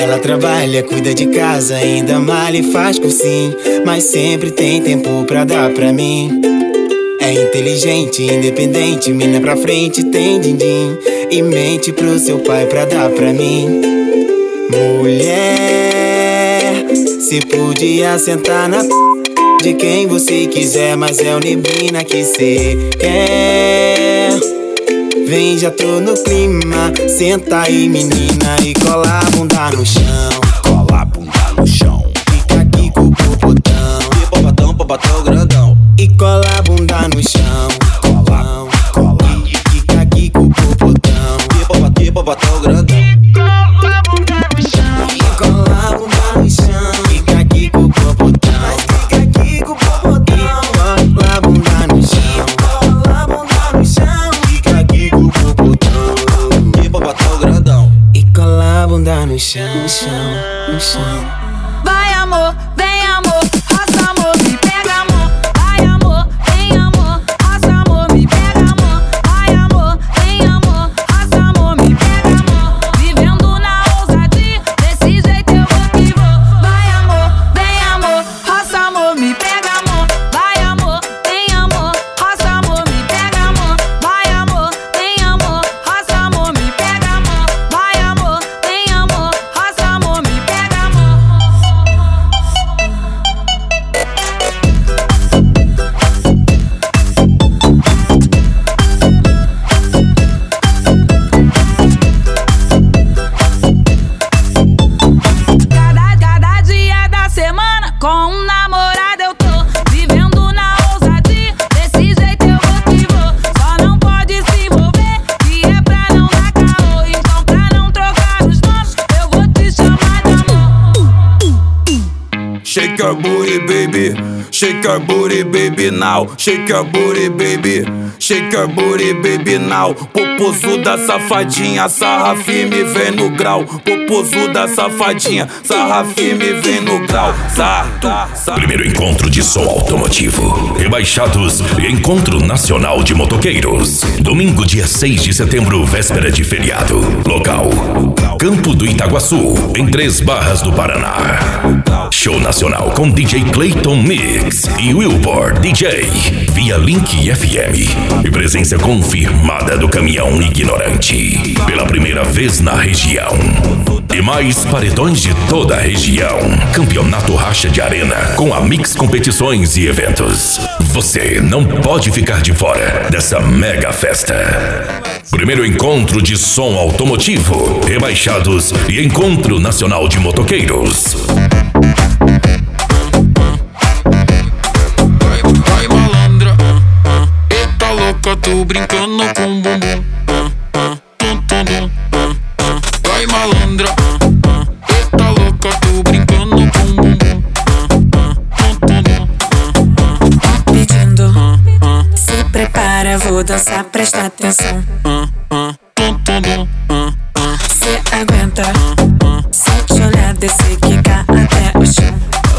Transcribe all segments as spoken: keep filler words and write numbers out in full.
Ela trabalha, cuida de casa, ainda malha e faz cursinho, mas sempre tem tempo pra dar pra mim. É inteligente, independente, mina pra frente, tem din-din, e mente pro seu pai pra dar pra mim. Mulher, se podia sentar na p... de quem você quiser, mas é o neblina que cê quer. Vem, já tô no clima, senta aí menina e cola a bunda no chão. Cola a bunda no chão. Fica aqui com o popotão. E popotão, popotão grandão. E cola a bunda no chão. Cola, cola. Fica aqui com o popotão. E popotão, e popotão grandão. Cola a bunda no chão. E cola a bunda no chão. Fica aqui com o popotão. Fica aqui com o popotão. Cola a bunda no chão. Cola a bunda no chão. Fica aqui com o popotão. E popotão grandão. E cola a bunda no chão, no chão, no chão. Vai amor, vem amor, roça amor, me pega amor. Vai amor, vem amor, roça amor, me pega amor. Vai amor, vem amor, roça amor, me pega amor. Vivendo na ousadia, desse jeito eu vou que vou. Vai amor, vem amor, roça amor, me pega amor. Vai amor, vem amor, roça amor, me pega amor. Vai amor, vem amor, roça amor, me pega amor. Vai amor, vem amor, roça amor, me pega amor. Cada, cada dia da semana com um namorado eu tô vivendo na ousadia, desse jeito eu vou que vou. Só não pode se envolver, que é pra não dar caô. Então pra não trocar os nomes, eu vou te chamar de amor. Shake your booty, baby. Shake your booty, baby, now. Shake your booty, baby. Shake your booty, baby, now. Popozuda, safadinha, sarra firme, vem no grau. Popozuda, safadinha, sarra firme, vem no grau. Sarto, sarto. Primeiro encontro de som automotivo, rebaixados e encontro nacional de motoqueiros. Domingo, dia seis de setembro, véspera de feriado. Local: Campo do Itaguaçu, em Três Barras do Paraná. Show nacional com D J Clayton Mix e Wilbur D J, via Link F M. E presença confirmada do caminhão ignorante, pela primeira vez na região. E mais paredões de toda a região. Campeonato Racha de Arena, com a Mix Competições e Eventos. Você não pode ficar de fora dessa mega festa. Primeiro encontro de som automotivo, rebaixados e encontro nacional de motoqueiros. Vai malandra, eita louca, tô brincando com bumbum. Tum, tum, tum. Vai malandra, eita louca, tô brincando com bumbum. Tum, tum, tum. Tá pedindo, se prepara, vou dançar, presta atenção. Tum, tum, tum. Cê aguenta, se te olhar, descer, quicar até o chão.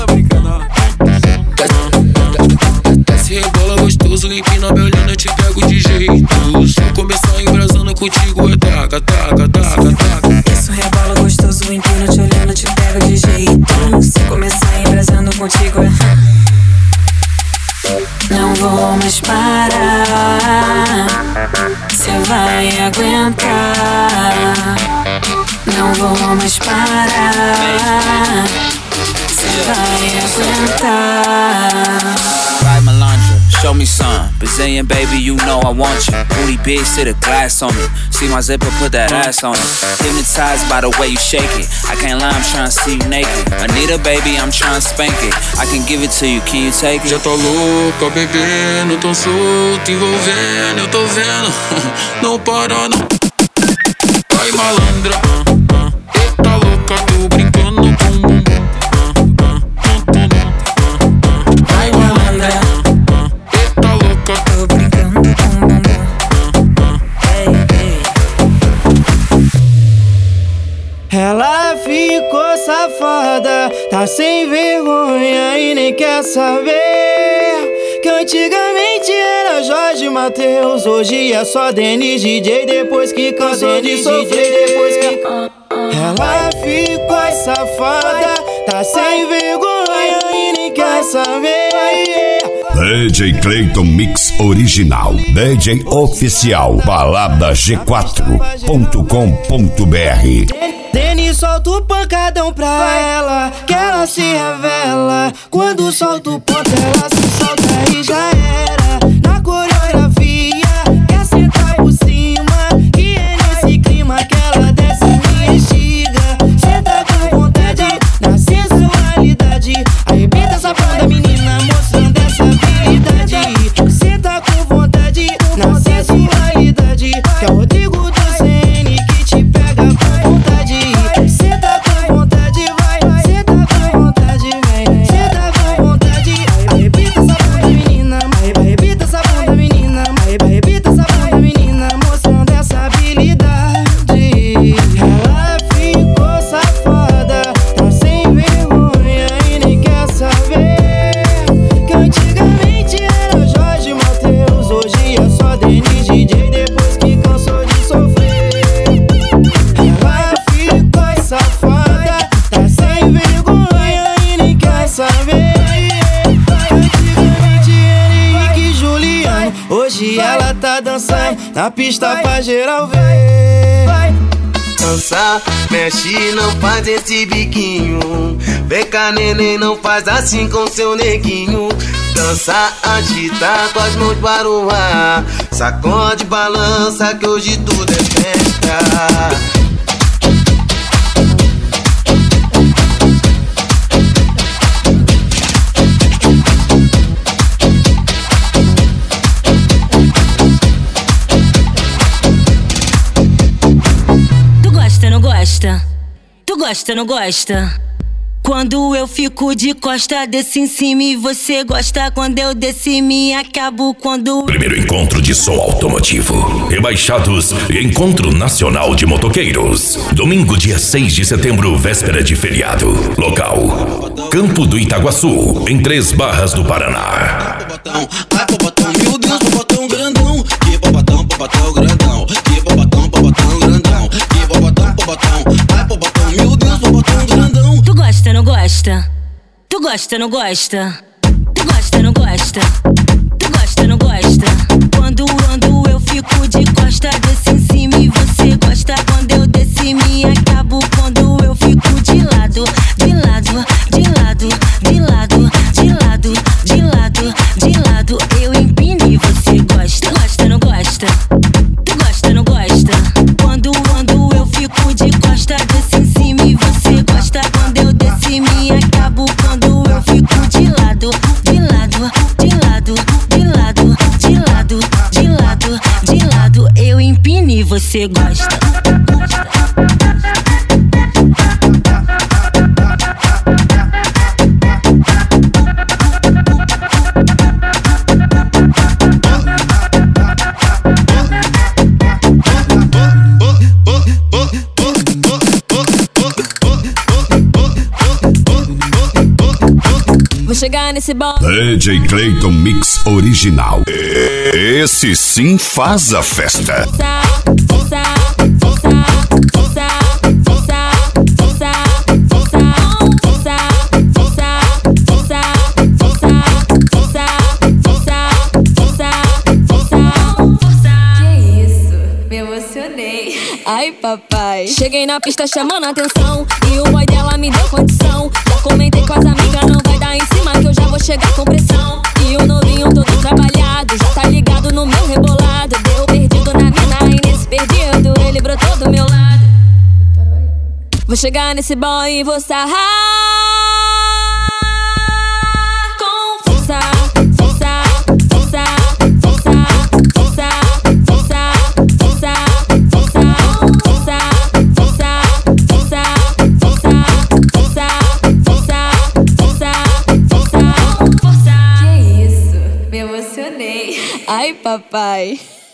Desce, rebola gostoso, empina me olhando, eu te pego de jeito. Se eu começar embrasando contigo, é taca, taca, taca, taca. Isso, rebola gostoso, empina te olhando, te pego de jeito. Se começar embrasando contigo, é... Não vou mais parar, cê vai aguentar. Não vou mais parar, cê vai aguentar. Right, Melandra, show me some. Brazilian baby, you know I want you. Booty big, sit a glass on it. See my zipper, put that ass on it. Hypnotized by the way you shake it. I can't lie, I'm tryna see you naked. Anita baby, I'm tryna spank it. I can give it to you, can you take it? Já tô louca, bebendo, tô solto, envolvendo, eu tô vendo. Não para não. Vai malandra, eita louca, tô brincando com bumbum. Vai malandra, Eita louca, tô brincando com bumbum. Ei, ei. Ela ficou safada, tá sem vergonha e nem quer saber que antigamente era Jorge Mateus, hoje é só Denis D J, depois que cansou de sofrer, depois que... Ela ficou safada, tá sem vergonha e nem quer saber. D J Clayton Mix Original, D J Oficial, balada g quatro ponto com ponto b r. Deni solta o pancadão pra ela, que ela se revela. Quando solta o ponto ela se solta e já era. Na coreografia, quer sentar por cima, que é nesse clima que ela desce e me instiga. Senta com vontade, na sensualidade, arrebenta essa bunda menina, mostrando essa habilidade. Senta com vontade, na sensualidade, que é o Rodrigo do C N que te pega com vontade. Senta com vontade, vai, senta com vontade, vem. Senta com vontade, arrebenta essa bunda menina, arrebenta essa bunda menina, arrebenta essa bunda menina, mostrando essa habilidade. Ela ficou safada, tá sem vergonha e nem quer saber. Que antigamente era Jorge Mateus, hoje é só Denis D J, depois que cansou de sofrer. Ela ficou safada, tá sem vergonha e nem quer saber. Antigamente era Henrique e Juliano, hoje ela tá dançando na pista pra geral ver. Dança, mexe, não faz esse biquinho. Vem cá, neném, não faz assim com seu neguinho. Dança, agita com as mãos para o ar. Sacode, balança que hoje tudo é festa. Não gosta? Tu gosta, não gosta? Quando eu fico de costa, desço em cima e você gosta. Quando eu desço e me acabo quando... Primeiro encontro de som automotivo, Rebaixados e Encontro Nacional de Motoqueiros. Domingo, dia seis de setembro, véspera de feriado. Local: Campo do Itaguaçu, em Três Barras do Paraná. Ai, popotão, meu Deus, popotão grandão. Que popotão, popotão grandão. Que popotão, popotão grandão. Que popotão, popotão. Ai, popotão, meu Deus, popotão grandão. Tu gosta, não gosta? Tu gosta, não gosta? Tu gosta, não gosta? Tu gosta, não gosta? Quando ando eu fico de costa, desço em cima e você gosta. Quando eu desço e me acabo, quando eu fico de lado, de lado, de lado, de lado, de lado, de lado, de lado, eu empino e você gosta. Gosta, não gosta? Tu gosta, não gosta? Quando ando eu fico de costa, desço em cima e você gosta. Quando eu desço e me acabo, quando eu fico de lado, de lado, de lado, de lado, de lado, de lado, de lado, eu empino e você gosta. Vou chegar nesse bom. D J Clayton Mix Original. Esse sim faz a festa. Força, força, força, força, força, força, força, força, força, força, força, força, força, força, força. Que isso? Me emocionei. Ai, papai. Cheguei na pista chamando a atenção e o boy dela me deu condição. Já comentei com as amigas, não vai dar em cima que eu já vou chegar com pressão. E o novinho todo trabalhado, já tá ligado no meu rebolado. Deu perdido na mina e nesse perdido ele brotou do meu lado. Vou chegar nesse boy e vou sarrar com força, força, força, força, força, força, força, força, força, força, força, força, força, força, força, força, força. Que isso? Me emocionei. Ai, papai.